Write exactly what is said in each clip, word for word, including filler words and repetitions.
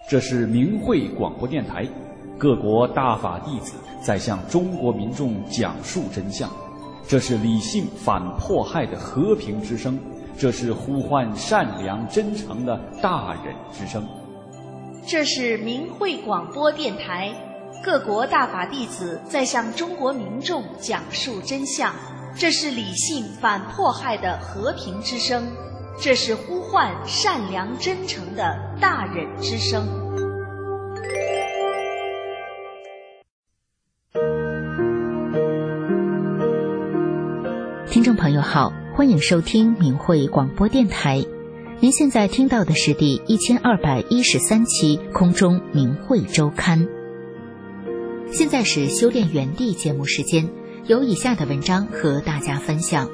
这是明慧广播电台，各国大法弟子在向中国民众讲述真相。这是理性反迫害的和平之声，这是呼唤善良真诚的大忍之声。 这是明慧广播电台，各国大法弟子在向中国民众讲述真相。这是理性反迫害的和平之声，这是呼唤善良真诚的大忍之声。 听众朋友好，欢迎收听明慧广播电台。您现在听到的是第一千二百一十三期空中明慧周刊。现在是修炼园地节目时间，有以下的文章和大家分享。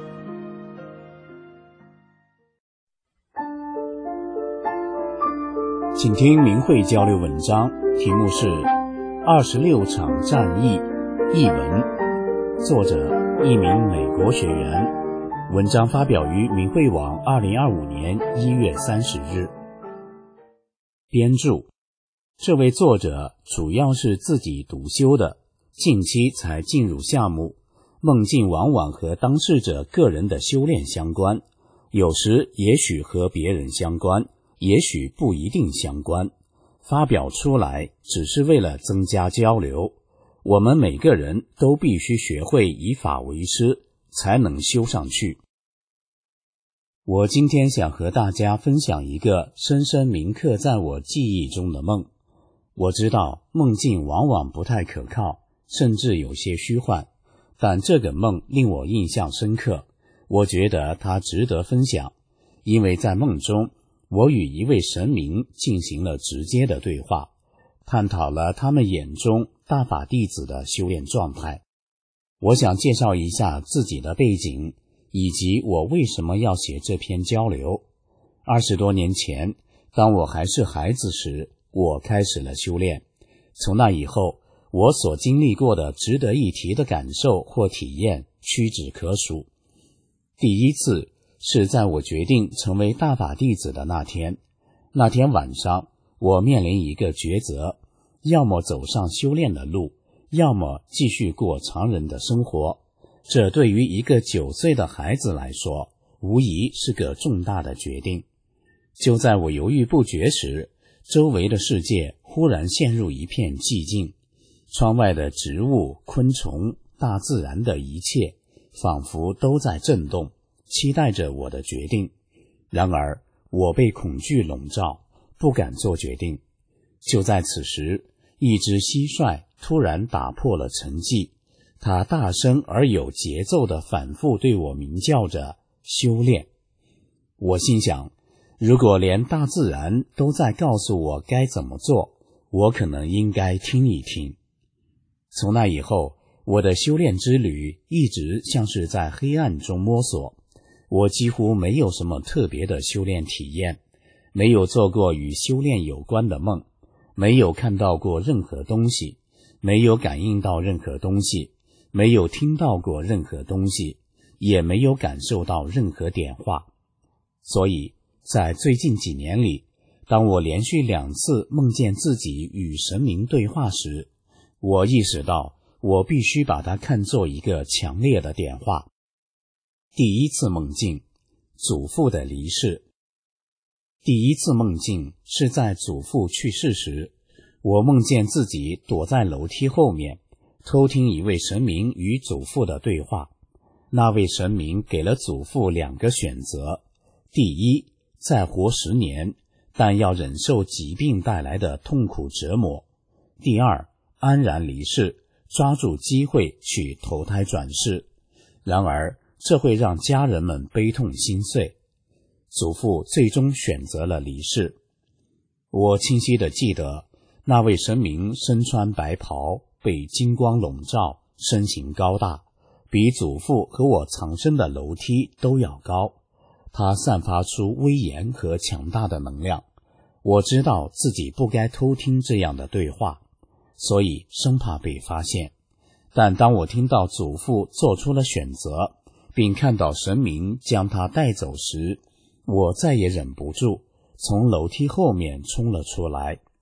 请听明慧交流文章，题目是二十六场战役译文，作者一名美国学员，文章发表于明慧网二零二五年一月三十日。编著，这位作者主要是自己独修的，近期才进入项目。梦境往往和当事者个人的修炼相关，有时也许和别人相关，也许不一定相关。发表出来只是为了增加交流。我们每个人都必须学会以法为师，才能修上去。我今天想和大家分享一个深深铭刻在我记忆中的梦。我知道梦境往往不太可靠，甚至有些虚幻，但这个梦令我印象深刻，我觉得它值得分享，因为在梦中，我与一位神明进行了直接的对话，探讨了他们眼中大法弟子的修炼状态。我想介绍一下自己的背景，以及我为什么要写这篇交流。二十多年前，当我还是孩子时，我开始了修炼。从那以后，我所经历过的值得一提的感受或体验屈指可数。第一次是在我决定成为大法弟子的那天。那天晚上，我面临一个抉择，要么走上修炼的路，要么继续过常人的生活。这对于一个九岁的孩子来说，无疑是个重大的决定。就在我犹豫不决时，周围的世界忽然陷入一片寂静，窗外的植物、昆虫、大自然的一切仿佛都在震动，期待着我的决定。然而我被恐惧笼罩，不敢做决定。就在此时，一只蟋蟀突然打破了沉寂，它大声而有节奏地反复对我鸣叫着修炼。我心想，如果连大自然都在告诉我该怎么做，我可能应该听一听。从那以后，我的修炼之旅一直像是在黑暗中摸索。我几乎没有什么特别的修炼体验，没有做过与修炼有关的梦，没有看到过任何东西，没有感应到任何东西，没有听到过任何东西，也没有感受到任何点化。所以在最近几年里，当我连续两次梦见自己与神明对话时，我意识到我必须把它看作一个强烈的点化。第一次梦境，祖父的离世。第一次梦境是在祖父去世时，我梦见自己躲在楼梯后面，偷听一位神明与祖父的对话。那位神明给了祖父两个选择：第一，再活十年，但要忍受疾病带来的痛苦折磨；第二，安然离世，抓住机会去投胎转世。然而这会让家人们悲痛心碎。祖父最终选择了离世。我清晰地记得，那位神明身穿白袍，被金光笼罩，身形高大，比祖父和我藏身的楼梯都要高。他散发出威严和强大的能量。我知道自己不该偷听这样的对话，所以生怕被发现。但当我听到祖父做出了选择，并看到神明将他带走时，我再也忍不住，从楼梯后面冲了出来。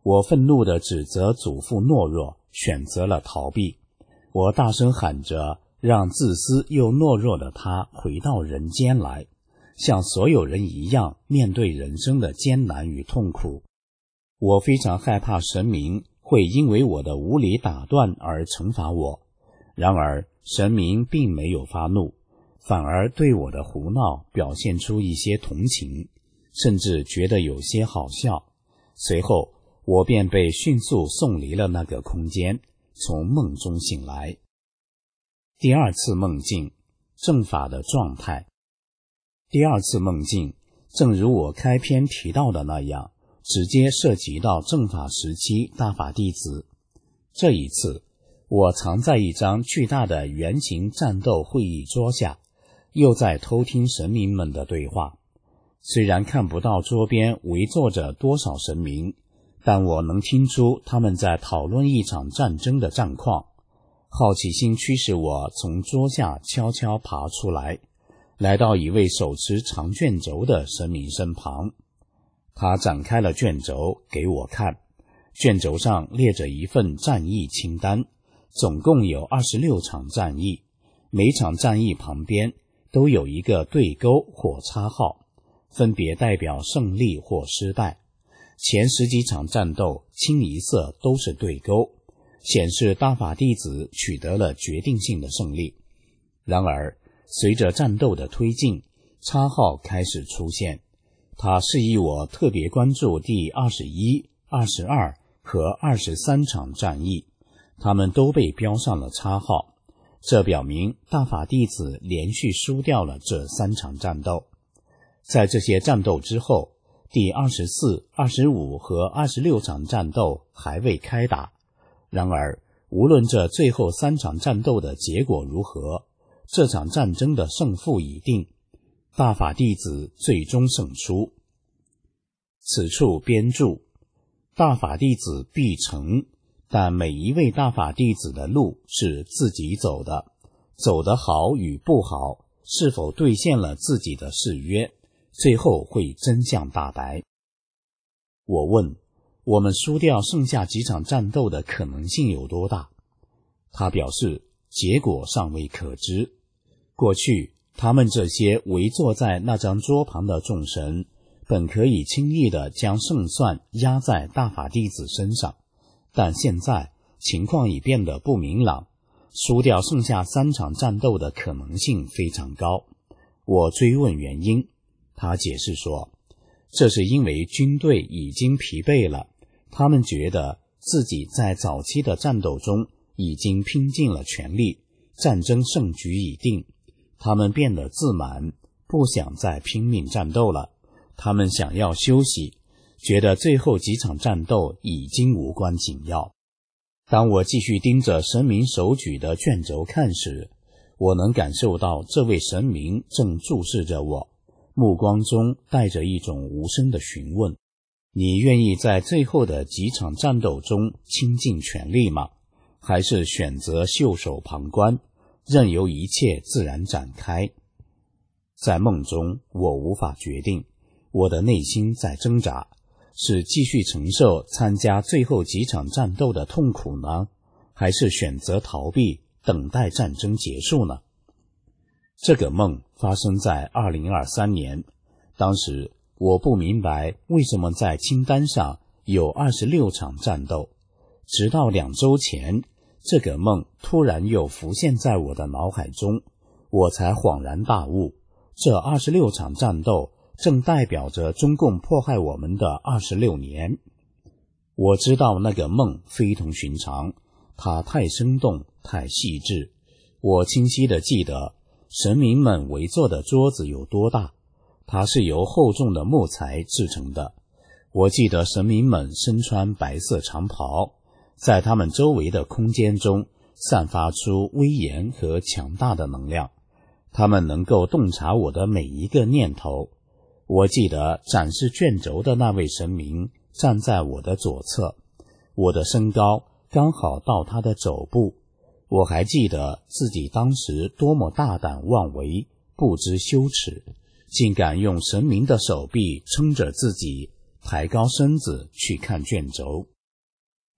我愤怒地指责祖父懦弱，选择了逃避。我大声喊着，让自私又懦弱的他回到人间来，像所有人一样面对人生的艰难与痛苦。我非常害怕神明会因为我的无理打断而惩罚我，然而神明并没有发怒，反而对我的胡闹表现出一些同情，甚至觉得有些好笑。随后我便被迅速送离了那个空间，从梦中醒来。第二次梦境，正法的状态。第二次梦境正如我开篇提到的那样，直接涉及到正法时期大法弟子。这一次我藏在一张巨大的圆形战斗会议桌下，又在偷听神明们的对话。虽然看不到桌边围坐着多少神明，但我能听出他们在讨论一场战争的战况。好奇心驱使我从桌下悄悄爬出来，来到一位手持长卷轴的神明身旁。他展开了卷轴给我看，卷轴上列着一份战役清单，总共有二十六场战役，每场战役旁边都有一个对勾或叉号，分别代表胜利或失败。前十几场战斗清一色都是对勾，显示大法弟子取得了决定性的胜利。然而随着战斗的推进，叉号开始出现，它示意我特别关注第二十一、二十二和二十三场战役，它们都被标上了叉号，这表明大法弟子连续输掉了这三场战斗。在这些战斗之后，第二十四、二十五和二十六场战斗还未开打。然而无论这最后三场战斗的结果如何，这场战争的胜负已定，大法弟子最终胜出。此处编注，大法弟子必成，但每一位大法弟子的路是自己走的，走得好与不好，是否兑现了自己的誓约，最后会真相大白。我问，我们输掉剩下几场战斗的可能性有多大？他表示，结果尚未可知。过去他们这些围坐在那张桌旁的众神，本可以轻易地将胜算压在大法弟子身上，但现在情况已变得不明朗，输掉剩下三场战斗的可能性非常高。我追问原因，他解释说，这是因为军队已经疲惫了，他们觉得自己在早期的战斗中已经拼尽了全力，战争胜局已定，他们变得自满，不想再拼命战斗了，他们想要休息，觉得最后几场战斗已经无关紧要。当我继续盯着神明手举的卷轴看时，我能感受到这位神明正注视着我，目光中带着一种无声的询问。你愿意在最后的几场战斗中倾尽全力吗？还是选择袖手旁观，任由一切自然展开？在梦中，我无法决定，我的内心在挣扎，是继续承受参加最后几场战斗的痛苦呢，还是选择逃避，等待战争结束呢？这个梦发生在二零二三年，当时我不明白为什么在清单上有二十六场战斗，直到两周前，这个梦突然又浮现在我的脑海中，我才恍然大悟，这二十六场战斗正代表着中共迫害我们的二十六年。我知道那个梦非同寻常，它太生动，太细致。我清晰地记得神明们围坐的桌子有多大，它是由厚重的木材制成的。我记得神明们身穿白色长袍，在他们周围的空间中散发出威严和强大的能量，他们能够洞察我的每一个念头。我记得展示卷轴的那位神明站在我的左侧，我的身高刚好到他的肘部。我还记得自己当时多么大胆妄为，不知羞耻，竟敢用神明的手臂撑着自己，抬高身子去看卷轴。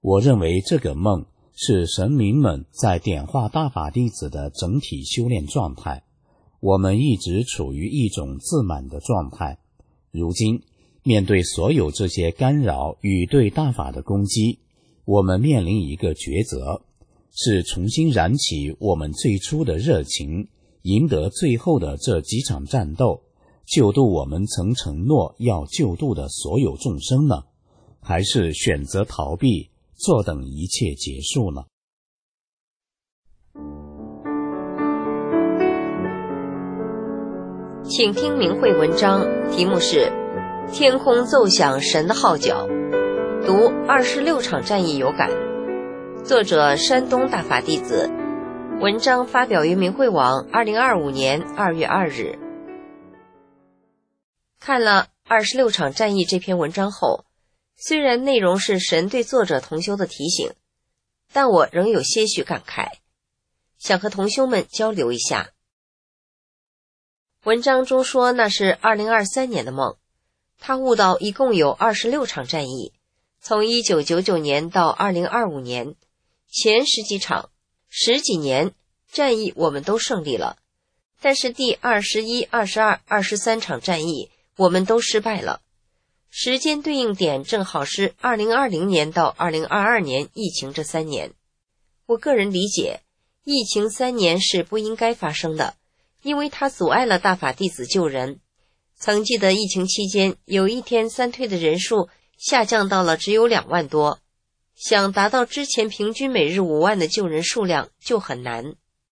我认为这个梦是神明们在点化大法弟子的整体修炼状态，我们一直处于一种自满的状态。如今面对所有这些干扰与对大法的攻击，我们面临一个抉择，是重新燃起我们最初的热情，赢得最后的这几场战斗，救度我们曾承诺要救度的所有众生呢？还是选择逃避，坐等一切结束呢？ 请听明慧文章，题目是天空奏响神的号角，读二十六场战役有感，作者山东大法弟子，文章发表于明慧网二零二五年二月二日。看了二十六场战役这篇文章后，虽然内容是神对作者同修的提醒，但我仍有些许感慨，想和同修们交流一下。文章中说那是二零二三年的梦，他悟到一共有二十六场战役，从一九九九年到二零二五年，前十几场十几年战役我们都胜利了，但是第二十一、二十二、二十三场战役我们都失败了。时间对应点正好是二零二零年到二零二二年疫情这三年。我个人理解，疫情三年是不应该发生的，因为它阻碍了大法弟子救人。曾记得疫情期间，有一天三推的人数下降到了只有两万多，想达到之前平均每日五万的救人数量就很难。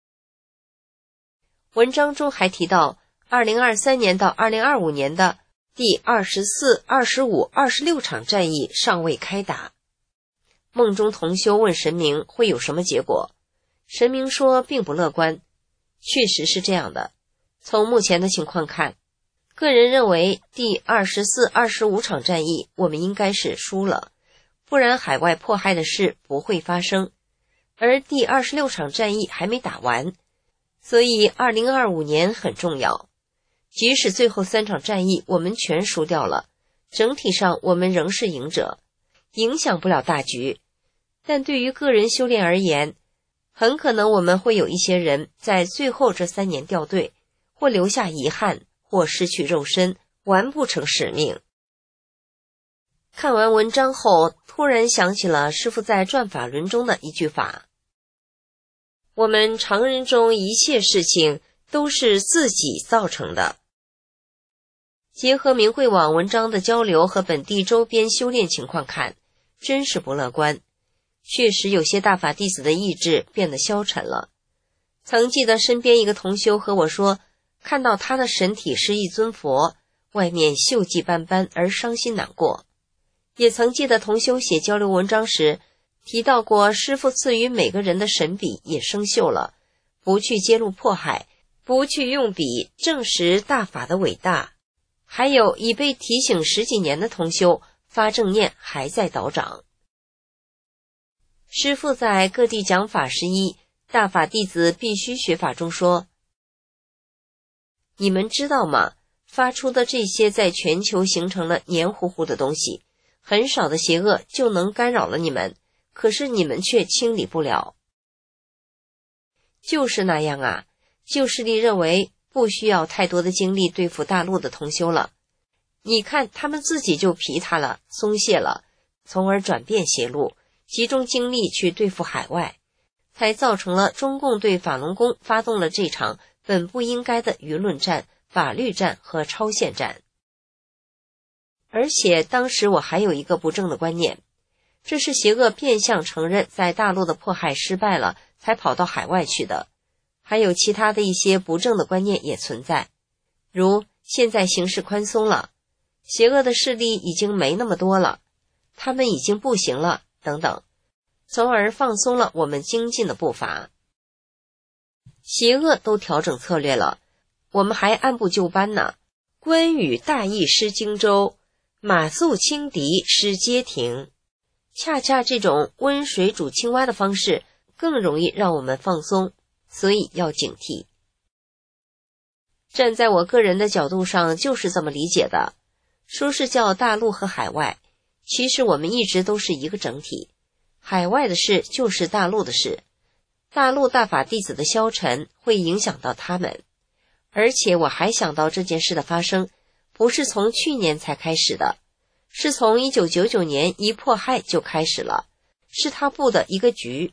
文章中还提到，二零二三年到二零二五年的第二十四、二十五、二十六场战役尚未开打。梦中同修问神明会有什么结果，神明说并不乐观。确实是这样的，从目前的情况看，个人认为第二十四、二十五场战役我们应该是输了，不然海外迫害的事不会发生。而第二十六场战役还没打完，所以二零二五年很重要。即使最后三场战役我们全输掉了，整体上我们仍是赢者，影响不了大局。但对于个人修炼而言，很可能我们会有一些人在最后这三年掉队，或留下遗憾，或失去肉身，完不成使命。看完文章后，突然想起了师父在转法轮中的一句法：我们常人中一切事情都是自己造成的。结合明慧网文章的交流和本地周边修炼情况看，真是不乐观。确实有些大法弟子的意志变得消沉了。曾记得身边一个同修和我说，看到他的神体是一尊佛，外面锈迹斑斑而伤心难过。也曾记得同修写交流文章时提到过，师父赐予每个人的神笔也生锈了，不去揭露迫害，不去用笔证实大法的伟大。还有已被提醒十几年的同修发正念还在倒掌。师父在各地讲法十一，大法弟子必须学法中说，你们知道吗？发出的这些在全球形成了黏糊糊的东西，很少的邪恶就能干扰了你们，可是你们却清理不了。就是那样啊，旧势力认为不需要太多的精力对付大陆的同修了，你看他们自己就疲沓了，松懈了，从而转变邪路，集中精力去对付海外，才造成了中共对法轮功发动了这场本不应该的舆论战、法律战和超限战。而且当时我还有一个不正的观念，这是邪恶变相承认在大陆的迫害失败了，才跑到海外去的。还有其他的一些不正的观念也存在，如现在形势宽松了，邪恶的势力已经没那么多了，他们已经不行了等等，从而放松了我们精进的步伐。邪恶都调整策略了，我们还按部就班呢。关羽大意失荆州，马谡轻敌失街亭。恰恰这种温水煮青蛙的方式更容易让我们放松，所以要警惕。站在我个人的角度上就是这么理解的，说是叫大陆和海外，其实我们一直都是一个整体。 海外的事就是大陆的事，大陆大法弟子的消沉会影响到他们。而且我还想到这件事的发生不是从去年才开始的，是从一九九九年一迫害就开始了，是他布的一个局。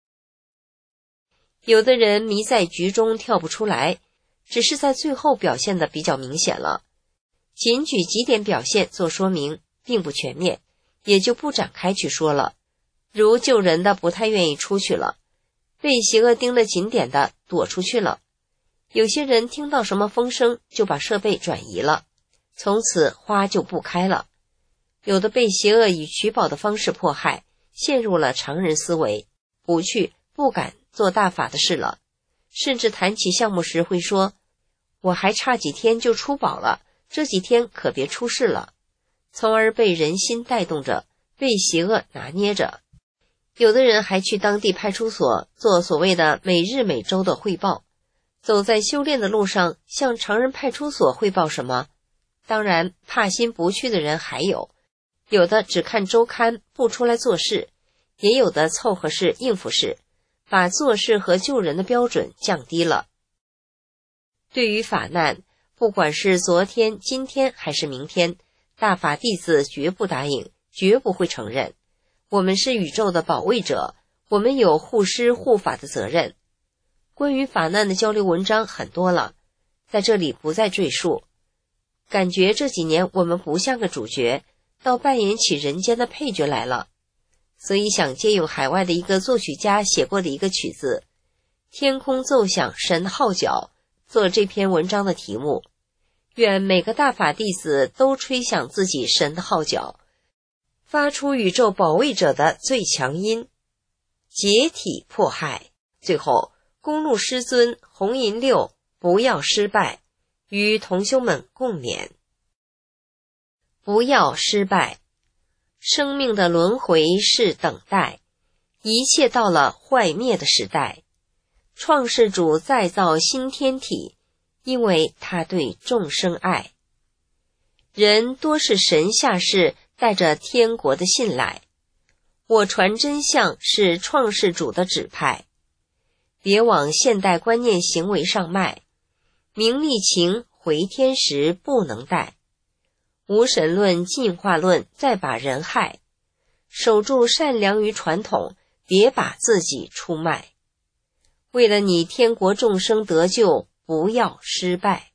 有的人迷在局中跳不出来，只是在最后表现的比较明显了，仅举几点表现做说明，并不全面，也就不展开去说了。如救人的不太愿意出去了，被邪恶盯得紧点的躲出去了，有些人听到什么风声就把设备转移了，从此花就不开了。有的被邪恶以取宝的方式迫害，陷入了常人思维，不去不敢做大法的事了，甚至谈起项目时会说，我还差几天就出宝了，这几天可别出事了，从而被人心带动着，被邪恶拿捏着。有的人还去当地派出所做所谓的每日每周的汇报，走在修炼的路上，向常人派出所汇报什么？当然怕心不去的人还有，有的只看周刊不出来做事，也有的凑合事应付事，把做事和救人的标准降低了。对于法难，不管是昨天、今天还是明天，大法弟子绝不答应，绝不会承认。我们是宇宙的保卫者，我们有护师护法的责任。关于法难的交流文章很多了，在这里不再赘述。感觉这几年我们不像个主角，倒扮演起人间的配角来了，所以想借用海外的一个作曲家写过的一个曲子《天空奏响神号角》做这篇文章的题目。愿每个大法弟子都吹响自己神的号角，发出宇宙保卫者的最强音，解体迫害。最后，公路师尊红银六不要失败，与同修们共勉。不要失败，生命的轮回是等待，一切到了坏灭的时代。创世主再造新天体，因为他对众生爱。人多是神下世带着天国的信赖，我传真相是创世主的指派，别往现代观念行为上迈，名利情回天时不能带，无神论进化论再把人害，守住善良与传统，别把自己出卖，为了你天国众生得救，不要失败。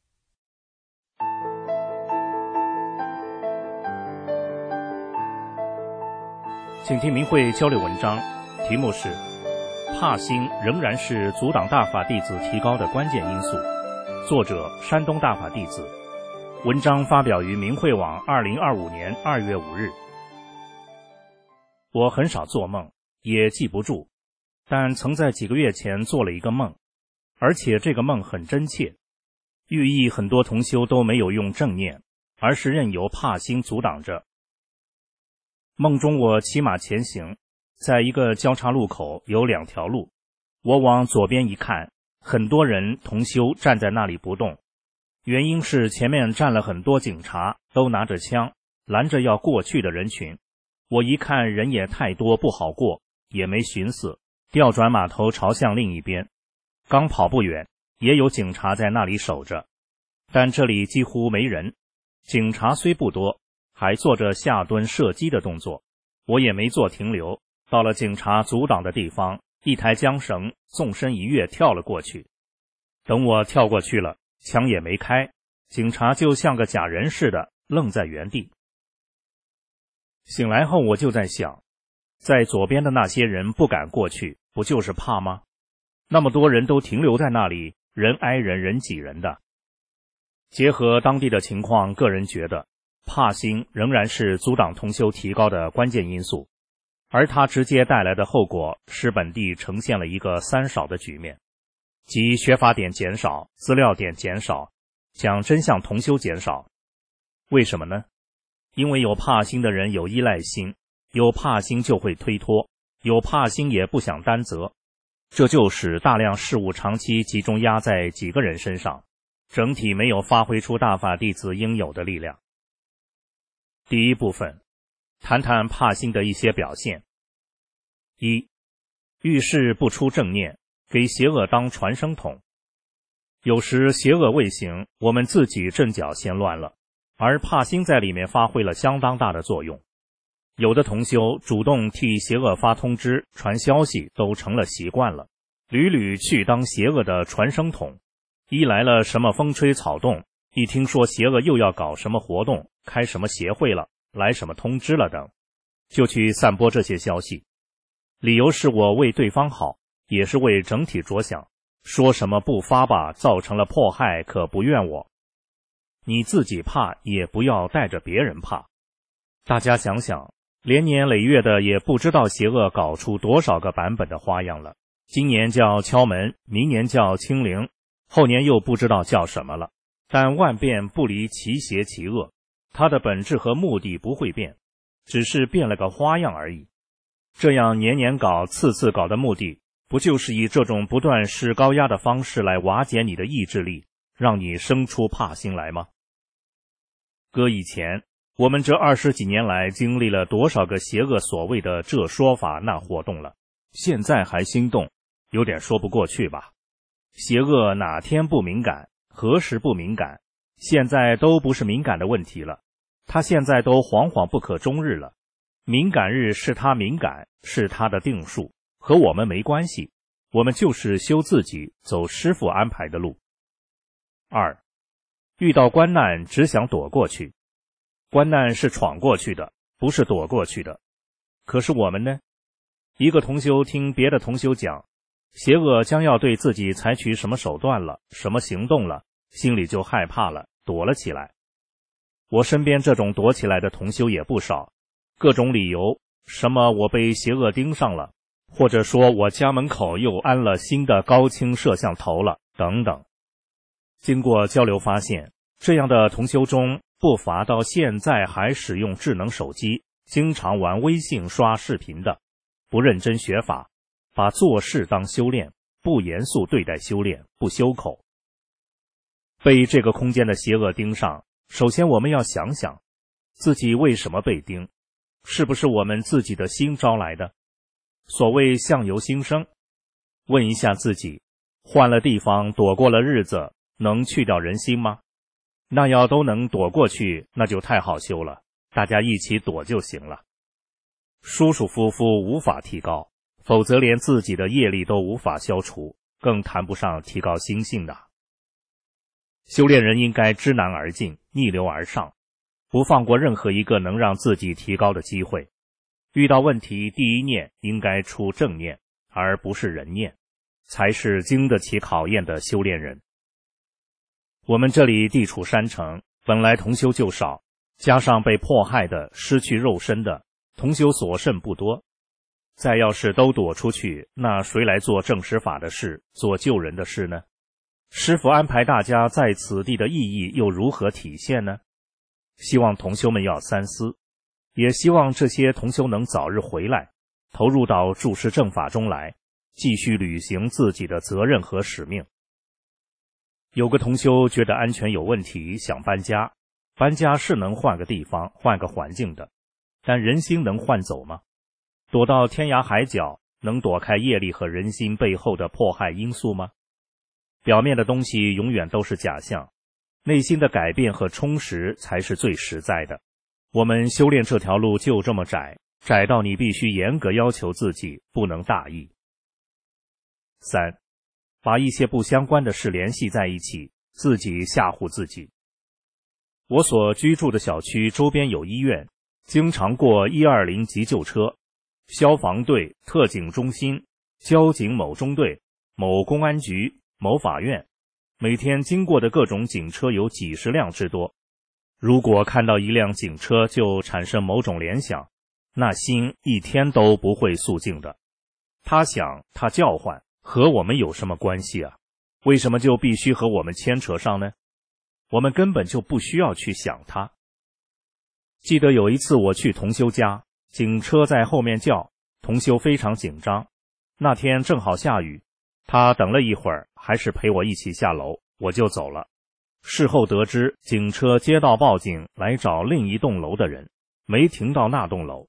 请听明慧交流文章，题目是怕心仍然是阻挡大法弟子提高的关键因素，作者山东大法弟子，文章发表于明慧网二零二五年二月五日。我很少做梦，也记不住，但曾在几个月前做了一个梦，而且这个梦很真切，寓意很多同修都没有用正念，而是任由怕心阻挡着。梦中我骑马前行，在一个交叉路口有两条路，我往左边一看，很多人同修站在那里不动，原因是前面站了很多警察，都拿着枪拦着要过去的人群。我一看人也太多不好过，也没寻思，调转马头朝向另一边。刚跑不远，也有警察在那里守着，但这里几乎没人，警察虽不多，还做着下蹲射击的动作，我也没做停留。到了警察阻挡的地方，一抬缰绳，纵身一跃跳了过去。等我跳过去了，枪也没开，警察就像个假人似的愣在原地。醒来后我就在想，在左边的那些人不敢过去，不就是怕吗？那么多人都停留在那里，人挨人人挤人的。结合当地的情况，个人觉得怕心仍然是阻挡同修提高的关键因素，而它直接带来的后果使本地呈现了一个三少的局面，即学法点减少，资料点减少，讲真相同修减少。为什么呢？因为有怕心的人有依赖心，有怕心就会推脱，有怕心也不想担责，这就使大量事务长期集中压在几个人身上，整体没有发挥出大法弟子应有的力量。第一部分，谈谈怕心的一些表现。 一、遇事不出正念，给邪恶当传声筒。有时邪恶未行，我们自己阵脚先乱了，而帕星在里面发挥了相当大的作用。有的同修主动替邪恶发通知、传消息，都成了习惯了，屡屡去当邪恶的传声筒。一来了什么风吹草动，一听说邪恶又要搞什么活动，开什么协会了，来什么通知了等，就去散播这些消息。理由是我为对方好，也是为整体着想，说什么不发吧，造成了迫害，可不怨我。你自己怕，也不要带着别人怕。大家想想，连年累月的也不知道邪恶搞出多少个版本的花样了。今年叫敲门，明年叫清零，后年又不知道叫什么了。但万变不离其邪其恶，它的本质和目的不会变，只是变了个花样而已。这样年年搞、次次搞的目的，不就是以这种不断施高压的方式来瓦解你的意志力，让你生出怕心来吗？搁以前，我们这二十几年来经历了多少个邪恶所谓的这说法那活动了，现在还心动，有点说不过去吧。邪恶哪天不敏感，何时不敏感，现在都不是敏感的问题了，他现在都惶惶不可终日了。敏感日是他敏感，是他的定数，和我们没关系，我们就是修自己，走师父安排的路。二、遇到关难只想躲过去，关难是闯过去的，不是躲过去的。可是我们呢？一个同修听别的同修讲，邪恶将要对自己采取什么手段了，什么行动了，心里就害怕了，躲了起来。我身边这种躲起来的同修也不少，各种理由，什么我被邪恶盯上了，或者说我家门口又安了新的高清摄像头了，等等。经过交流发现，这样的同修中不乏到现在还使用智能手机，经常玩微信刷视频的，不认真学法，把做事当修炼，不严肃对待修炼，不修口。被这个空间的邪恶盯上，首先我们要想想自己为什么被盯，是不是我们自己的心招来的？所谓相由心生，问一下自己，换了地方，躲过了日子，能去掉人心吗？那要都能躲过去，那就太好修了，大家一起躲就行了。舒舒服服无法提高，否则连自己的业力都无法消除，更谈不上提高心性的。修炼人应该知难而进，逆流而上，不放过任何一个能让自己提高的机会。遇到问题，第一念应该出正念，而不是人念，才是经得起考验的修炼人。我们这里地处山城，本来同修就少，加上被迫害的、失去肉身的，同修所剩不多。再要是都躲出去，那谁来做正实法的事，做救人的事呢？师父安排大家在此地的意义又如何体现呢？希望同修们要三思，也希望这些同修能早日回来，投入到注释正法中来，继续履行自己的责任和使命。有个同修觉得安全有问题，想搬家。搬家是能换个地方，换个环境的，但人心能换走吗？躲到天涯海角，能躲开业力和人心背后的迫害因素吗？表面的东西永远都是假象，内心的改变和充实才是最实在的。我们修炼这条路就这么窄，窄到你必须严格要求自己，不能大意。三、把一些不相关的事联系在一起，自己吓唬自己。我所居住的小区周边有医院，经常过一二零急救车、消防队、特警中心、交警某中队、某公安局、某法院，每天经过的各种警车有几十辆之多。如果看到一辆警车就产生某种联想，那心一天都不会肃静的。他想，他叫唤，和我们有什么关系啊？为什么就必须和我们牵扯上呢？我们根本就不需要去想它。记得有一次我去同修家，警车在后面叫，同修非常紧张。那天正好下雨，他等了一会儿，还是陪我一起下楼，我就走了。事后得知，警车接到报警来找另一栋楼的人，没停到那栋楼，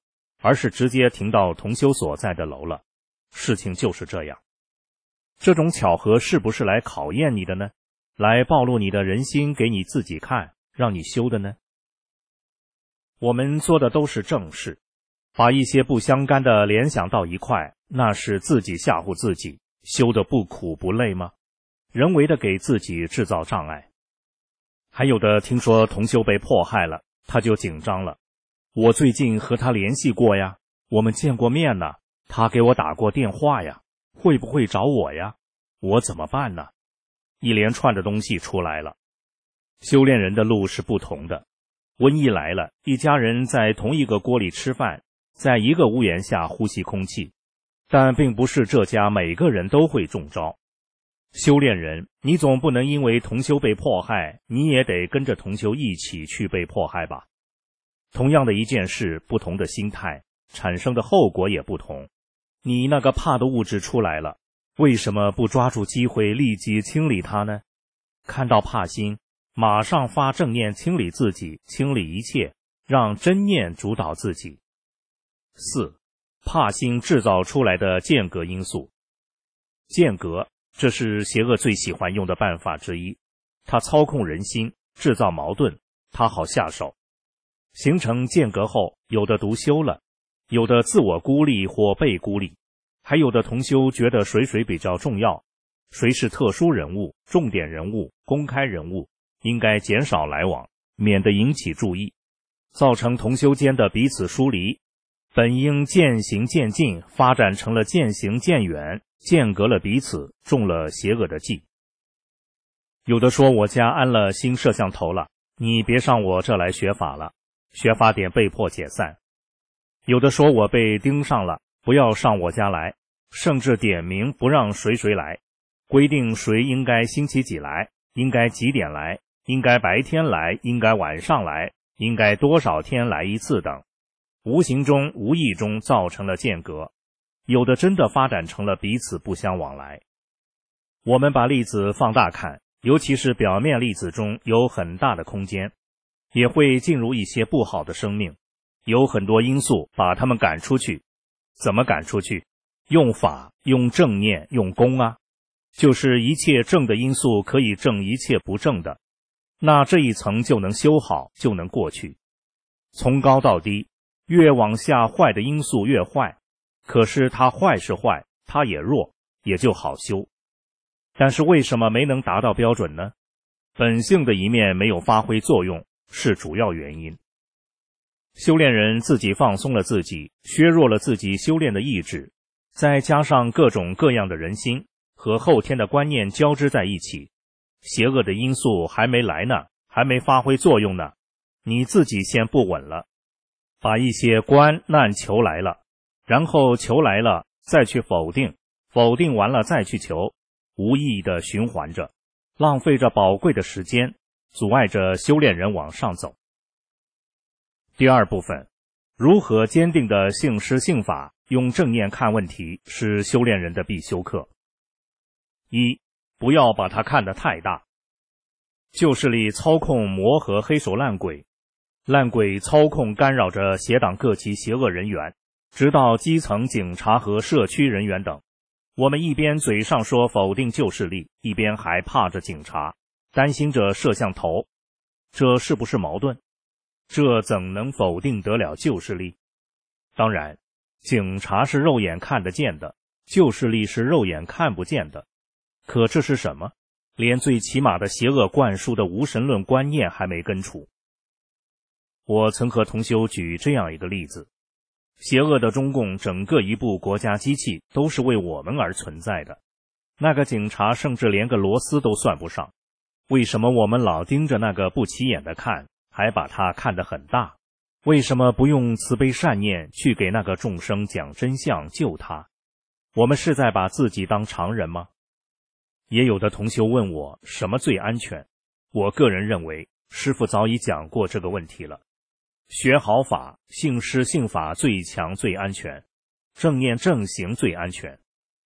而是直接停到同修所在的楼了。事情就是这样。这种巧合是不是来考验你的呢？来暴露你的人心给你自己看，让你修的呢？我们做的都是正事，把一些不相干的联想到一块，那是自己吓唬自己，修的不苦不累吗？人为的给自己制造障碍。还有的听说同修被迫害了，他就紧张了。我最近和他联系过呀，我们见过面呢，他给我打过电话呀，会不会找我呀？我怎么办呢？一连串的东西出来了。修炼人的路是不同的。瘟疫来了，一家人在同一个锅里吃饭，在一个屋檐下呼吸空气，但并不是这家每个人都会中招。修炼人，你总不能因为同修被迫害，你也得跟着同修一起去被迫害吧？同样的一件事，不同的心态，产生的后果也不同。你那个怕的物质出来了，为什么不抓住机会立即清理它呢？看到怕心，马上发正念清理自己，清理一切，让真念主导自己。四、怕心制造出来的间隔因素。间隔，这是邪恶最喜欢用的办法之一，它操控人心，制造矛盾，它好下手。形成间隔后，有的独修了，有的自我孤立或被孤立，还有的同修觉得谁谁比较重要，谁是特殊人物、重点人物、公开人物，应该减少来往，免得引起注意，造成同修间的彼此疏离。本应渐行渐近，发展成了渐行渐远，间隔了彼此，中了邪恶的计。有的说我家安了新摄像头了，你别上我这来学法了，学法点被迫解散。有的说我被盯上了，不要上我家来，甚至点名不让谁谁来，规定谁应该星期几来，应该几点来，应该白天来，应该晚上来，应该多少天来一次等，无形中无意中造成了间隔，有的真的发展成了彼此不相往来。我们把例子放大看，尤其是表面例子中有很大的空间，也会进入一些不好的生命，有很多因素把他们赶出去。怎么赶出去？用法，用正念，用功啊，就是一切正的因素可以正一切不正的，那这一层就能修好，就能过去。从高到低，越往下坏的因素越坏，可是它坏是坏，它也弱，也就好修。但是为什么没能达到标准呢？本性的一面没有发挥作用，是主要原因。修炼人自己放松了自己，削弱了自己修炼的意志，再加上各种各样的人心和后天的观念交织在一起，邪恶的因素还没来呢，还没发挥作用呢，你自己先不稳了，把一些关难求来了，然后求来了再去否定，否定完了再去求，无意义的循环着，浪费着宝贵的时间，阻碍着修炼人往上走。第二部分，如何坚定的信师信法，用正念看问题，是修炼人的必修课。一、不要把它看得太大。旧势力操控魔和黑手烂鬼，烂鬼操控干扰着邪党各级邪恶人员，直到基层警察和社区人员等。我们一边嘴上说否定旧势力，一边还怕着警察，担心着摄像头，这是不是矛盾？这怎能否定得了旧势力？当然，警察是肉眼看得见的，旧势力是肉眼看不见的。可这是什么？连最起码的邪恶灌输的无神论观念还没根除。我曾和同修举这样一个例子，邪恶的中共整个一部国家机器都是为我们而存在的，那个警察甚至连个螺丝都算不上，为什么我们老盯着那个不起眼的看，还把它看得很大？为什么不用慈悲善念去给那个众生讲真相，救他？我们是在把自己当常人吗？也有的同修问我什么最安全，我个人认为师父早已讲过这个问题了。学好法，信师信法最强最安全，正念正行最安全。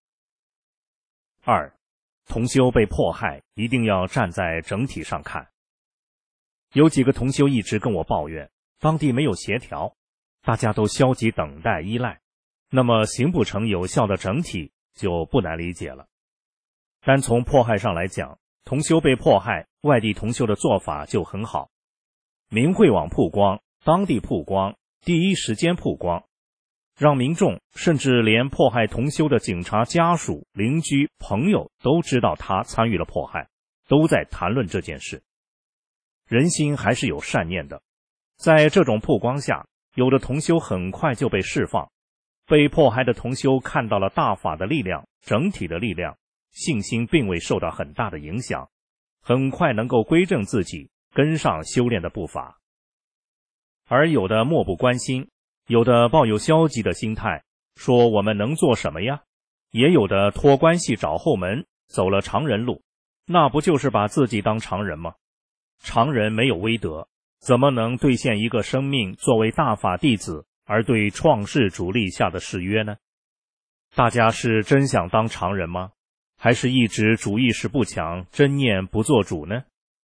二、同修被迫害，一定要站在整体上看。有几个同修一直跟我抱怨，当地没有协调， 大家都消极等待依赖，那么形不成有效的整体就不难理解了。单从迫害上来讲，同修被迫害，外地同修的做法就很好。明慧网曝光，当地曝光，第一时间曝光，让民众甚至连迫害同修的警察家属、邻居、朋友都知道他参与了迫害，都在谈论这件事。人心还是有善念的，在这种曝光下，有的同修很快就被释放，被迫害的同修看到了大法的力量，整体的力量，信心并未受到很大的影响，很快能够归正自己，跟上修炼的步伐。而有的漠不关心，有的抱有消极的心态，说我们能做什么呀？也有的托关系找后门，走了常人路，那不就是把自己当常人吗？常人没有威德，怎么能兑现一个生命作为大法弟子而对创世主立下的誓约呢？大家是真想当常人吗？还是一直主意识不强，真念不做主呢？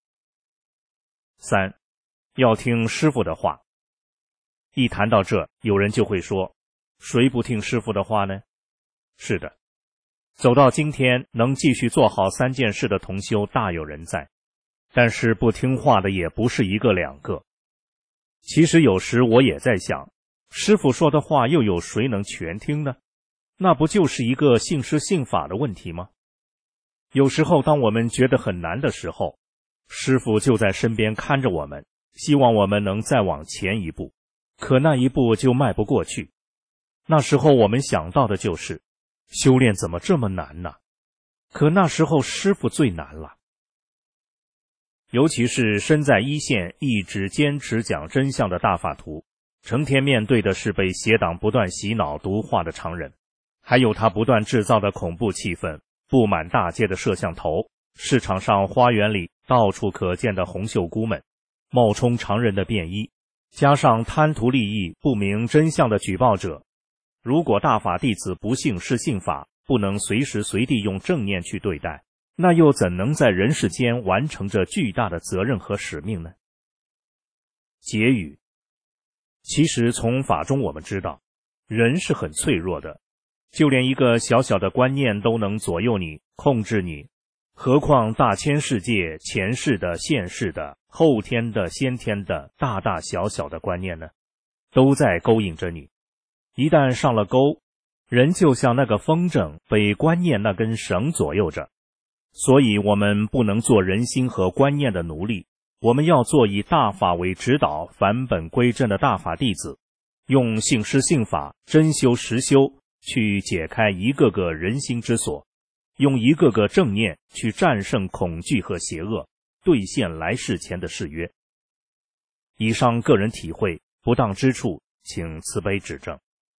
三，要听师父的话。一谈到这，有人就会说，谁不听师父的话呢？是的，走到今天能继续做好三件事的同修大有人在，但是不听话的也不是一个两个。其实有时我也在想，师父说的话又有谁能全听呢？那不就是一个信师信法的问题吗？有时候当我们觉得很难的时候，师父就在身边看着我们，希望我们能再往前一步，可那一步就迈不过去。那时候我们想到的就是修炼怎么这么难呢？可那时候师父最难了。尤其是身在一线一直坚持讲真相的大法徒，成天面对的是被邪党不断洗脑毒化的常人，还有他不断制造的恐怖气氛，布满大街的摄像头，市场上花园里到处可见的红袖姑们，冒充常人的便衣，加上贪图利益不明真相的举报者。如果大法弟子不信师信法，不能随时随地用正念去对待，那又怎能在人世间完成这巨大的责任和使命呢？结语，其实从法中我们知道，人是很脆弱的，就连一个小小的观念都能左右你、控制你，何况大千世界前世的、现世的、后天的、先天的大大小小的观念呢，都在勾引着你。一旦上了钩，人就像那个风筝，被观念那根绳左右着。所以我们不能做人心和观念的奴隶，我们要做以大法为指导、返本归正的大法弟子，用信师信法、真修实修去解开一个个人心之锁，用一个个正念去战胜恐惧和邪恶，兑现来世前的誓约。以上个人体会，不当之处请慈悲指正。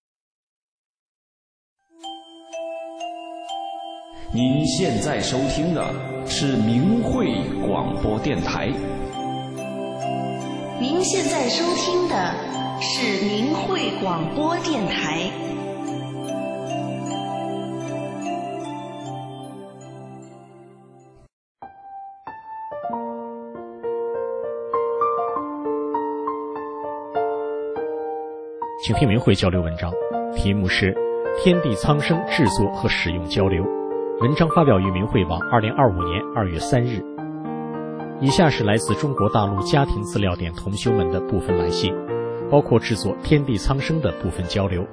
您现在收听的是明慧广播电台。 您现在收听的是明慧广播电台。 请听明慧交流文章，题目是《天地苍生制作和使用交流》。文章发表于明慧网二零二五年二月三日。以下是来自中国大陆家庭资料点同修们的部分来信，包括制作天地苍生的部分交流。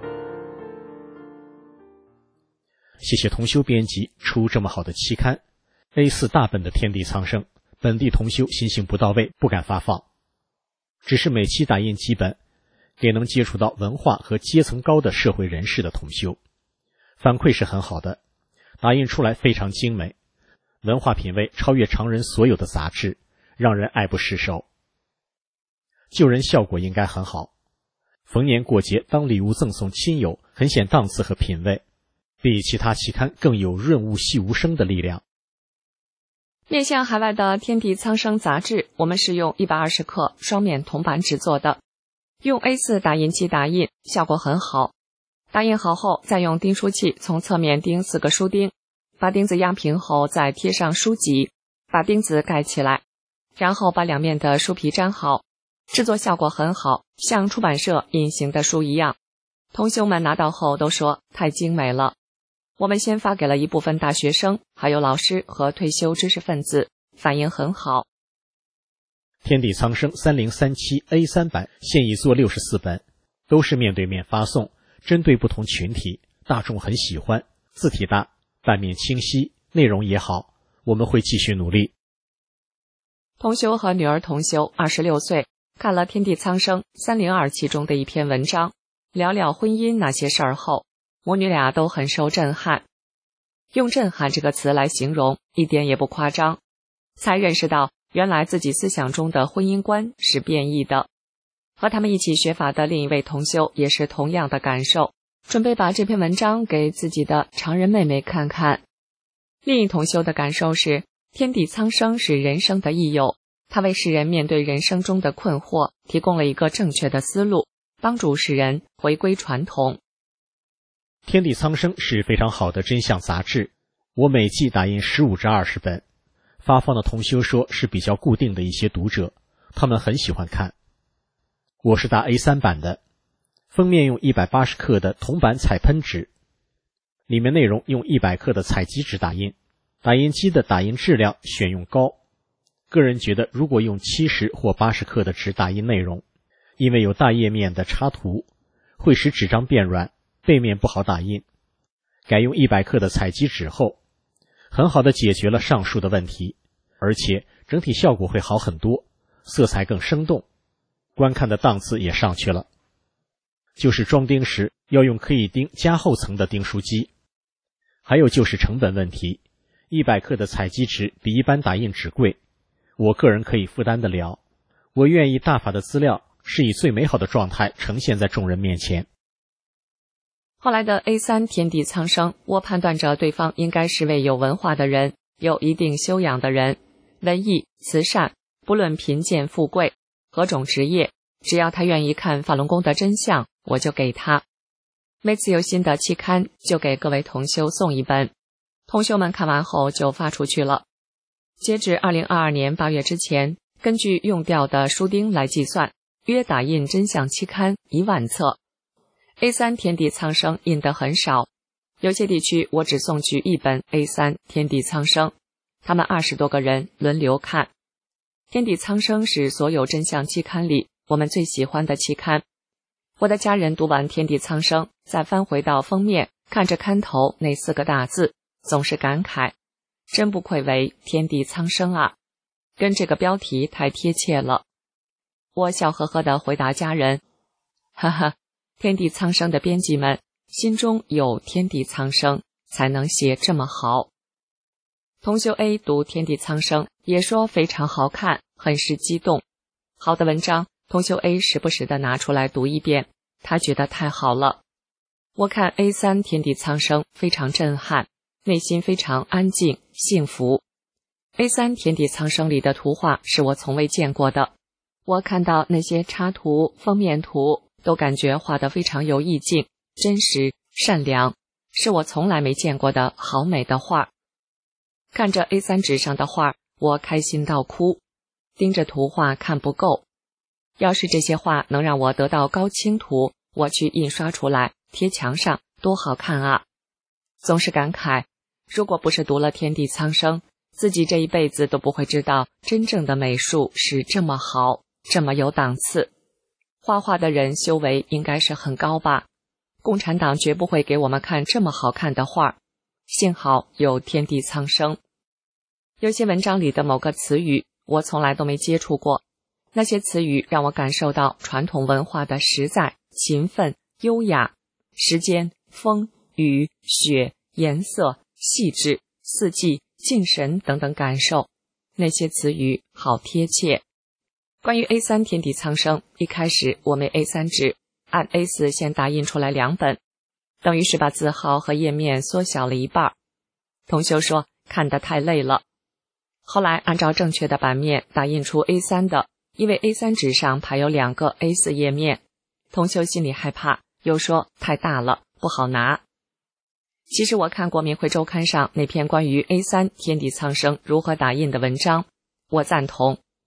谢谢同修编辑出这么好的期刊。 A 四 大本的天地苍生，本地同修信息不到位，不敢发放，只是每期打印几本，给能接触到文化和阶层高的社会人士的同修。反馈是很好的，打印出来非常精美，文化品味超越常人所有的杂志，让人爱不释手。救人效果应该很好，逢年过节当礼物赠送亲友，很显档次和品味，比其他期刊更有润物细无声的力量。 面向海外的天地苍生杂志，我们是用一百二十克双面铜板制作的，用 A 四 打印机打印，效果很好。打印好后，再用钉书器从侧面钉四个书钉，把钉子压平后再贴上书籍，把钉子盖起来，然后把两面的书皮粘好， 制作效果很好，像出版社印行的书一样。同修们拿到后都说太精美了。我们先发给了一部分大学生，还有老师和退休知识分子，反应很好。 天地苍生三零三七 A 三 版现已做六十四本，都是面对面发送，针对不同群体，大众很喜欢，字体大，版面清晰，内容也好，我们会继续努力。 同修和女儿同修二十六岁，看了天地苍生三零二其中的一篇文章，聊聊婚姻那些事儿后，母女俩都很受震撼。用震撼这个词来形容一点也不夸张，才认识到原来自己思想中的婚姻观是变异的。和他们一起学法的另一位同修也是同样的感受，准备把这篇文章给自己的常人妹妹看看。另一同修的感受是，天地苍生是人生的益友，他为世人面对人生中的困惑提供了一个正确的思路，帮助世人回归传统。 天地苍生是非常好的真相杂志，我每季打印十五至二十本，发放的同修说是比较固定的一些读者，他们很喜欢看。我是打 A 三 版的，封面用一百八十克的铜版彩喷纸，里面内容用一百克的彩基纸打印，打印机的打印质量选用高。个人觉得如果用七十或八十克的纸打印内容，因为有大页面的插图，会使纸张变软，背面不好打印。改用一百克的彩基纸后，很好的解决了上述的问题，而且整体效果会好很多，色彩更生动，观看的档次也上去了。就是装订时要用可以钉加厚层的订书机。还有就是成本问题，一百克的彩基纸比一般打印纸贵，我个人可以负担得了，我愿意大法的资料是以最美好的状态呈现在众人面前。 后来的 A 三 天地苍生，我判断着对方应该是位有文化的人，有一定修养的人，文艺、慈善，不论贫贱富贵，何种职业，只要他愿意看法轮功的真相，我就给他。每次有新的期刊，就给各位同修送一本，同修们看完后就发出去了。截至二零二二年八月之前，根据用掉的书钉来计算，约打印真相期刊一万册。A 三 天地苍生印得很少，有些地区我只送去一本 A 三 天地苍生，他们二十多个人轮流看。天地苍生是所有真相期刊里我们最喜欢的期刊。我的家人读完天地苍生，再翻回到封面，看着刊头那四个大字，总是感慨，真不愧为天地苍生啊，跟这个标题太贴切了。我笑呵呵地回答家人，哈哈，天地苍生的编辑们心中有天地苍生，才能写这么好。同修 A 读天地苍生也说非常好看，很是激动。好的文章，同修 A 时不时地拿出来读一遍，他觉得太好了。我看 A 三 天地苍生非常震撼，内心非常安静幸福。 A 三 天地苍生里的图画是我从未见过的，我看到那些插图封面图都感觉画得非常有意境，真实善良，是我从来没见过的好美的画。看着 A 三 纸上的画，我开心到哭，盯着图画看不够。要是这些画能让我得到高清图，我去印刷出来贴墙上，多好看啊！总是感慨，如果不是读了天地苍生，自己这一辈子都不会知道真正的美术是这么好，这么有档次。画画的人修为应该是很高吧？共产党绝不会给我们看这么好看的画，幸好有天地苍生。有些文章里的某个词语，我从来都没接触过，那些词语让我感受到传统文化的实在、勤奋、优雅，时间、风、雨、雪、颜色、细致、四季、敬神等等感受，那些词语好贴切。关于 A 三 天地苍生，一开始我没 A 三 纸，按 A 四 先打印出来两本，等于是把字号和页面缩小了一半。同修说看得太累了。后来按照正确的版面打印出 A 三 的，因为 A 三 纸上排有两个 A 四 页面，同修心里害怕，又说太大了不好拿。其实我看过明慧周刊上那篇关于 A 三 天地苍生如何打印的文章，我赞同。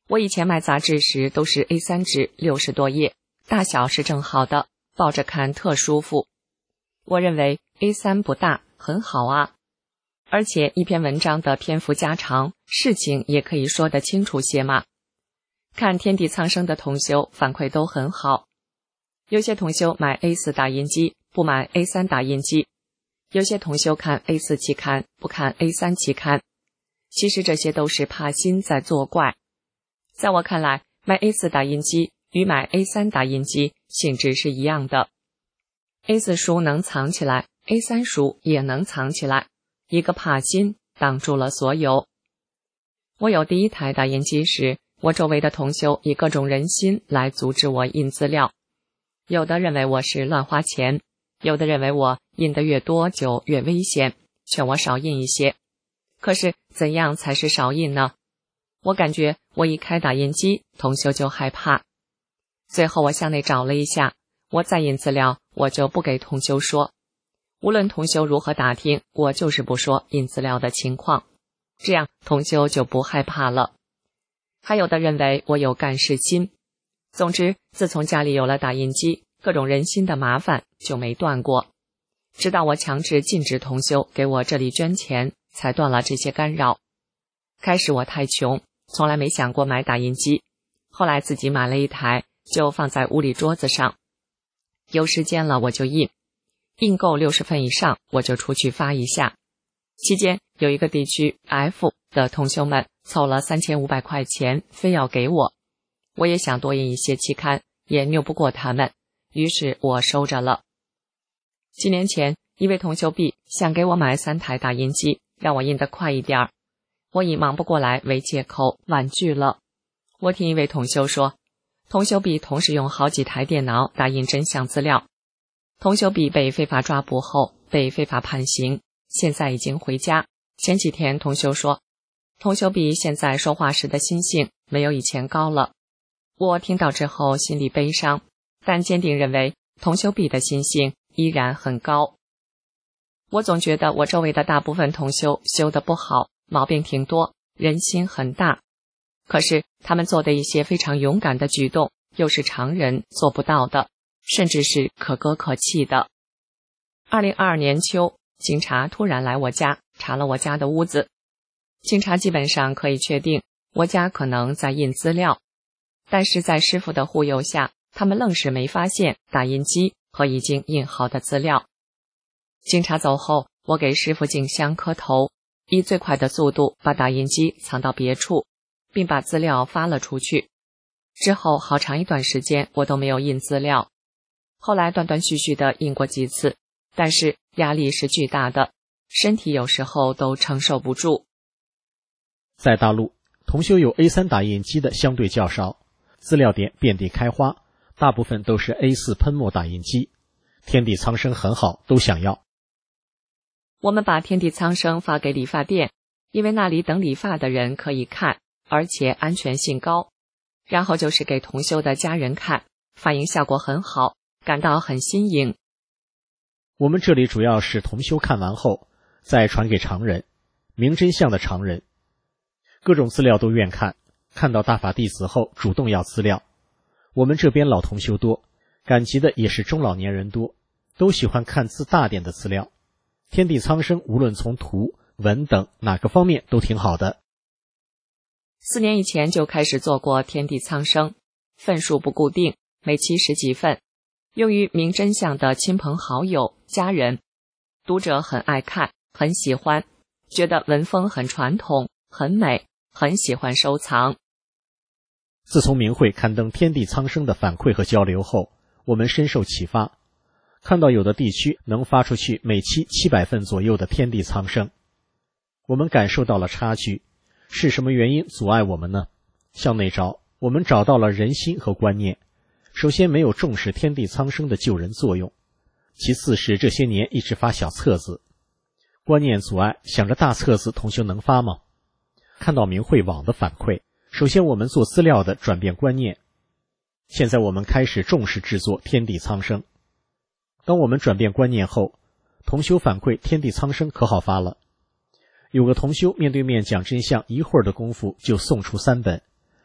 我以前买杂志时都是 A 三 纸，六十多页，大小是正好的，抱着看特舒服。我认为 A 三 不大，很好啊。而且一篇文章的篇幅加长，事情也可以说得清楚些嘛。看天地苍生的同修反馈都很好，有些同修买 A 四 打印机，不买 A 三 打印机，有些同修看 A 四 期刊，不看 A 三 期刊。其实这些都是帕辛在作怪。在我看来，买 A 四 打印机与买 A 三 打印机性质是一样的。A 四 书能藏起来， A 三 书也能藏起来，一个帕辛挡住了所有。我有第一台打印机时，我周围的同修以各种人心来阻止我印资料，有的认为我是乱花钱，有的认为我印得越多就越危险，劝我少印一些。可是怎样才是少印呢？我感觉我一开打印机，同修就害怕。最后我向内找了一下，我再印资料，我就不给同修说。无论同修如何打听，我就是不说印资料的情况，这样同修就不害怕了。还有的认为我有干事心。总之，自从家里有了打印机，各种人心的麻烦就没断过。直到我强制禁止同修给我这里捐钱，才断了这些干扰。开始我太穷，从来没想过买打印机，后来自己买了一台，就放在屋里桌子上。有时间了我就印，印够六十份以上，我就出去发一下。期间有一个地区 F 的同修们凑了三千五百块钱，非要给我。我也想多印一些期刊，也拗不过他们，于是我收着了。几年前，一位同修 B 想给我买三台打印机，让我印得快一点儿。我以忙不过来为借口婉拒了。我听一位同修说，同修 B 同时用好几台电脑打印真相资料。同修 B 被非法抓捕后被非法判刑，现在已经回家。前几天同修说，同修 B 现在说话时的心性没有以前高了。我听到之后心里悲伤，但坚定认为同修 B 的心性依然很高。我总觉得我周围的大部分同修修得不好，毛病挺多，人心很大。可是他们做的一些非常勇敢的举动，又是常人做不到的，甚至是可歌可泣的。二零二二年秋，警察突然来我家，查了我家的屋子。警察基本上可以确定我家可能在印资料，但是在师傅的护佑下，他们愣是没发现打印机和已经印好的资料。警察走后，我给师傅敬香磕头，以最快的速度把打印机藏到别处，并把资料发了出去。之后好长一段时间我都没有印资料，后来断断续续的印过几次，但是压力是巨大的，身体有时候都承受不住。 在大陆，同修有 A 三 打印机的相对较少，资料点遍地开花，大部分都是 A 四 喷墨打印机。天地苍生很好，都想要。 我们把天地苍生发给理发店，因为那里等理发的人可以看，而且安全性高。然后就是给同修的家人看，反应效果很好，感到很新颖。 我们这里主要是同修看完后再传给常人，明真相的常人，各种资料都愿看，看到大法弟子后主动要资料。我们这边老同修多，赶集的也是中老年人多，都喜欢看字大点的资料。天地苍生无论从图文等哪个方面都挺好的。 四年以前就开始做过天地苍生，份数不固定，每期十几份，用于明真相的亲朋好友、家人。读者很爱看，很喜欢，觉得文风很传统，很美，很喜欢收藏。 自从明慧刊登天地苍生的反馈和交流后，我们深受启发，看到有的地区能发出去每期七百份左右的天地苍生，我们感受到了差距。是什么原因阻碍我们呢？向内找，我们找到了人心和观念。首先没有重视天地苍生的救人作用，其次是这些年一直发小册子，观念阻碍，想着大册子同修能发吗？看到明慧网的反馈，首先我们做资料的转变观念，现在我们开始重视制作天地苍生。当我们转变观念后，同修反馈天地苍生可好发了。有个同修面对面讲真相，一会儿的功夫就送出三本，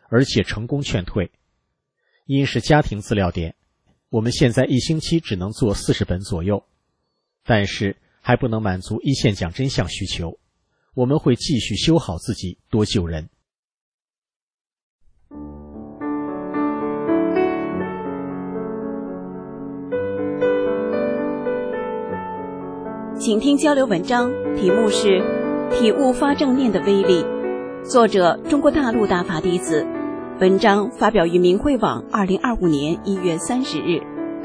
而且成功劝退。因是家庭资料点，我们现在一星期只能做四十本左右，但是还不能满足一线讲真相需求，我们会继续修好自己，多救人。 请听交流文章，题目是《体悟发正念的威力》，作者中国大陆大法弟子，文章发表于明慧网二零二五年一月三十日。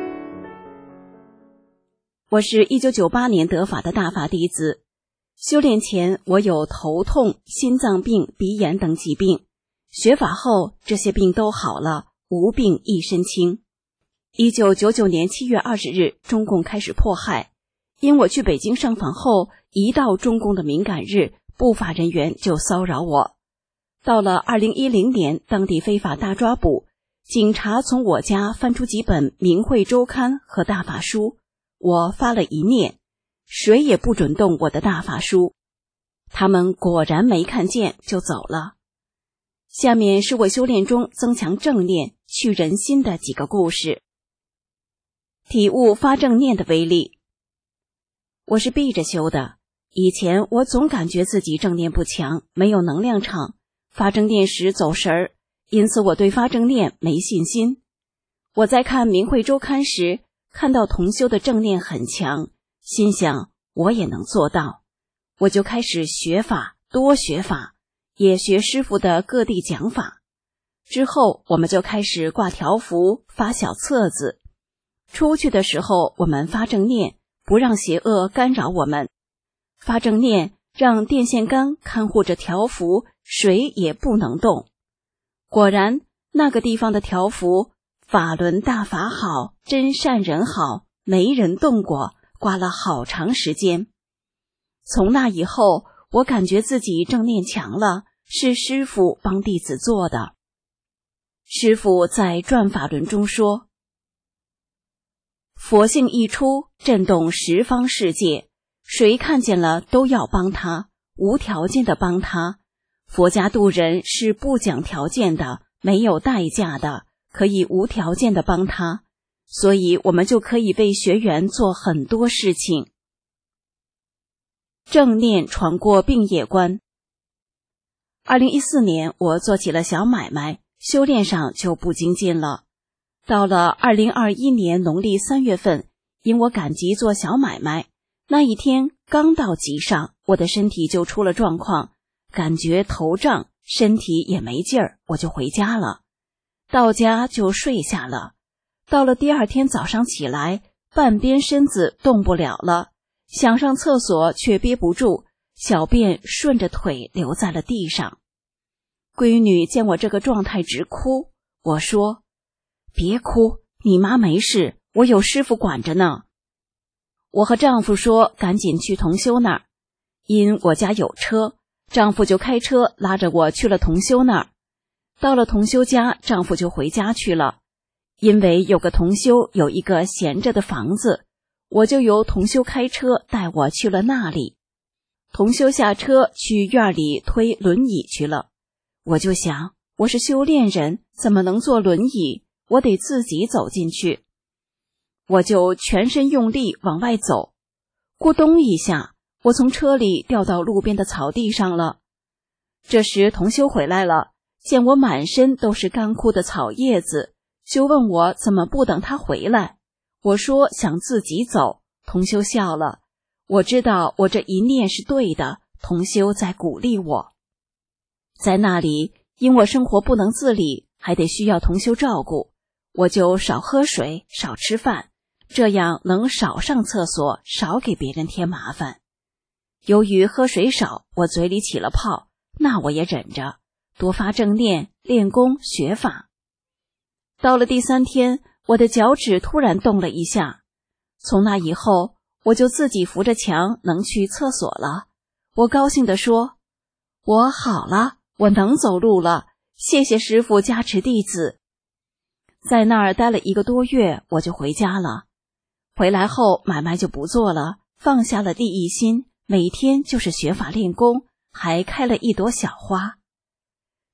我是一九九八年得法的大法弟子，修炼前我有头痛、心脏病、鼻炎等疾病，学法后这些病都好了，无病一身轻。一九九九年七月二十日，中共开始迫害，因我去北京上访后，一到中共的敏感日，不法人员就骚扰我。到了二零一零年，当地非法大抓捕，警察从我家翻出几本《明慧周刊》和大法书，我发了一念，谁也不准动我的大法书。他们果然没看见就走了。下面是我修炼中增强正念、去人心的几个故事。体悟发正念的威力。我是闭着修的，以前我总感觉自己正念不强，没有能量场，发正念时走神儿，因此我对发正念没信心。我在看明慧周刊时，看到同修的正念很强，心想我也能做到，我就开始学法，多学法，也学师父的各地讲法。之后我们就开始挂条幅，发小册子，出去的时候我们发正念，不让邪恶干扰我们。发正念让电线杆看护着条幅，谁也不能动。果然那个地方的条幅法轮大法好，真善人好，没人动过，挂了好长时间。从那以后，我感觉自己正念强了，是师父帮弟子做的。师父在转法轮中说，佛性一出，震动十方世界，谁看见了都要帮他，无条件的帮他。佛家度人是不讲条件的，没有代价的，可以无条件的帮他，所以我们就可以为学员做很多事情。正念闯过病业关。二零一四年，我做起了小买卖，修炼上就不精进了。到了二零二一年农历三月份，因我赶集做小买卖，那一天刚到集上，我的身体就出了状况，感觉头胀，身体也没劲儿，我就回家了。到家就睡下了。到了第二天早上起来，半边身子动不了了，想上厕所却憋不住，小便顺着腿流在了地上。闺女见我这个状态直哭，我说，别哭，你妈没事，我有师傅管着呢。我和丈夫说赶紧去同修那儿，因我家有车，丈夫就开车拉着我去了同修那儿。到了同修家，丈夫就回家去了。因为有个同修有一个闲着的房子，我就由同修开车带我去了那里。同修下车去院里推轮椅去了，我就想，我是修炼人，怎么能坐轮椅？我得自己走进去。我就全身用力往外走，咕咚一下，我从车里掉到路边的草地上了。这时同修回来了，见我满身都是干枯的草叶子，就问我怎么不等他回来。我说想自己走，同修笑了。我知道我这一念是对的，同修在鼓励我。在那里，因我生活不能自理，还得需要同修照顾，我就少喝水，少吃饭，这样能少上厕所，少给别人添麻烦。由于喝水少，我嘴里起了泡，那我也忍着，多发正念，练功学法。到了第三天，我的脚趾突然动了一下，从那以后，我就自己扶着墙能去厕所了。我高兴地说，我好了，我能走路了，谢谢师父加持弟子。在那儿待了一个多月，我就回家了。回来后买卖就不做了，放下了利益心，每天就是学法练功，还开了一朵小花。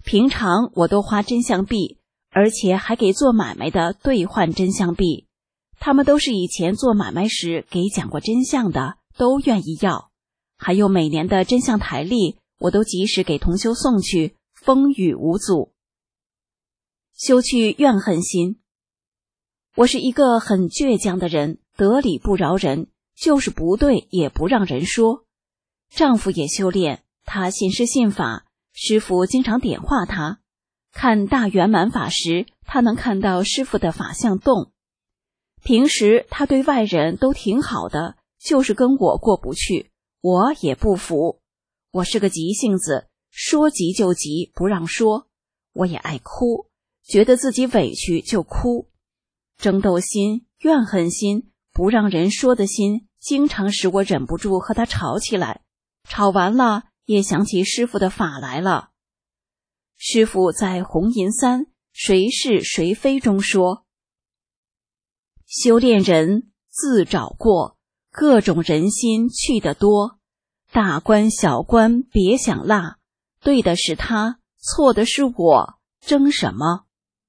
平常我都花真相币，而且还给做买卖的兑换真相币。他们都是以前做买卖时给讲过真相的，都愿意要。还有每年的真相台历，我都及时给同修送去，风雨无阻。修去怨恨心。我是一个很倔强的人，得理不饶人，就是不对也不让人说。丈夫也修炼，他信师信法，师父经常点化他。看大圆满法时，他能看到师父的法相动。平时他对外人都挺好的，就是跟我过不去，我也不服。我是个急性子，说急就急，不让说。我也爱哭，觉得自己委屈就哭。争斗心、怨恨心、不让人说的心，经常使我忍不住和他吵起来。吵完了，也想起师父的法来了。师父在《红银三谁是谁非》中说，修炼人自找过，各种人心去得多，大官小官别想落，对的是他，错的是我，争什么？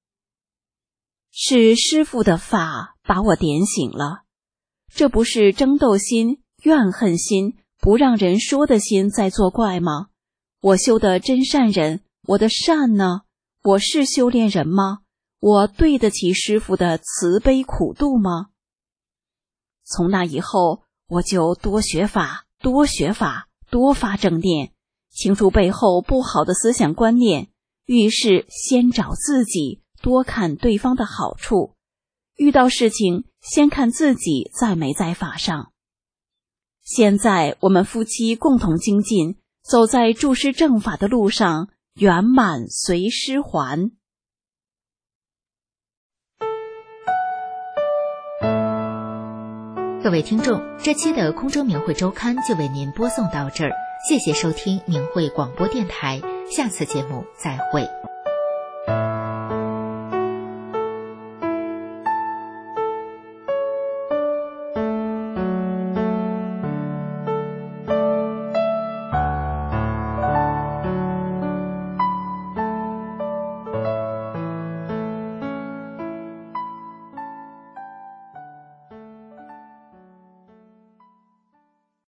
是师父的法把我点醒了，这不是争斗心、怨恨心、不让人说的心在作怪吗？我修的真善人，我的善呢？我是修炼人吗？我对得起师父的慈悲苦度吗？从那以后，我就多学法，多学法，多发正念，清除背后不好的思想观念，遇事先找自己，多看对方的好处，遇到事情先看自己在没在法上。现在我们夫妻共同精进，走在注师正法的路上，圆满随师还。 各位听众，这期的空中明慧周刊就为您播送到这儿，谢谢收听明慧广播电台，下次节目再会。